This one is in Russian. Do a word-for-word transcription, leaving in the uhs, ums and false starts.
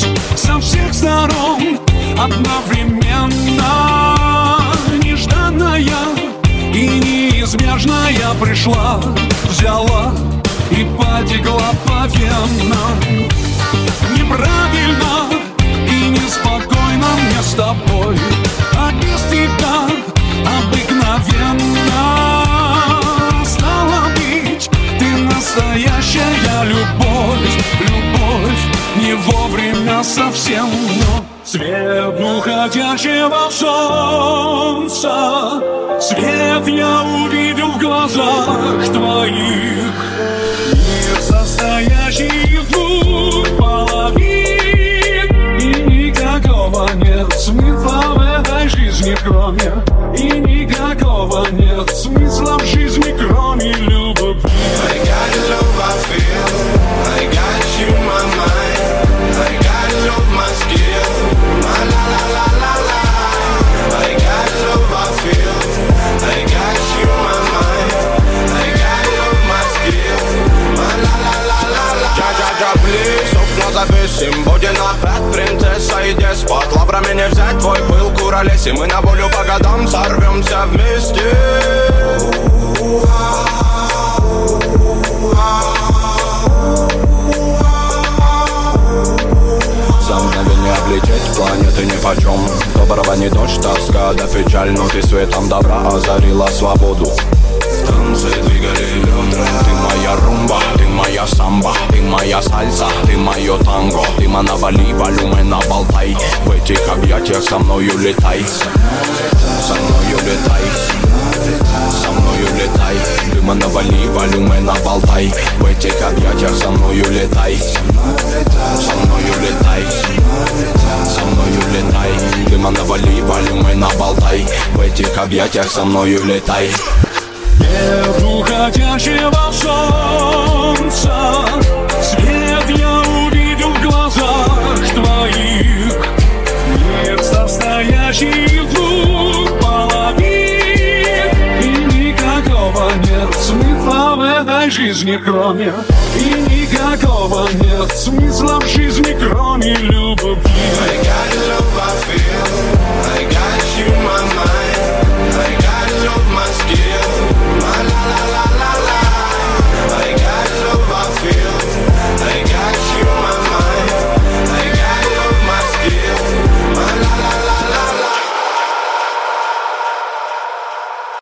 со всех сторон одновременно. Нежданная и неизбежная пришла, взяла и потекла по венам. Неправильно и неспокойно мне с тобой, а без тебя обыкновенно. Стало быть, ты настоящая любовь, любовь не вовремя совсем, но свет уходящего солнца, свет я увидел в глазах твоих. Мир, состоящий из двух половин, и никакого нет смысла в этой жизни, кроме, и никакого нет смысла в жизни, кроме любви. I got love, I feel, I got you, my mind, I got love, my skill, my la la la la la. I got love, I feel, I got you, my mind, I got love, my skill, my la la la la la. Джа-джа-джа, плиз, окна завесим, будет опять принцесса и деспот. Лаврами не взять твой пыл, куролесим, мы на волю по годам сорвемся вместе. За мгновение облететь планеты нипочем. Доброго не дождь, тоска да печаль, но ты светом добра озарила свободу. Танцы двигали бедра. Ты моя румба, ты моя самба, ты моя сальса, ты мое танго. Ты манавали, валюме на болтай. В этих объятиях со мною летай. Со мною летай. Со мною летай. Ты манавали, валюме на болтай. В этих объятиях со мною летай. Со мною летай. Со мною летай. Ты манавали, валюме на болтай. В этих объятиях со мною летай. Свет уходящего солнца, свет я увидел в глазах твоих. Мир, состоящий из двух половин, и никакого нет смысла в этой жизни, кроме, и никакого нет смысла в жизни, кроме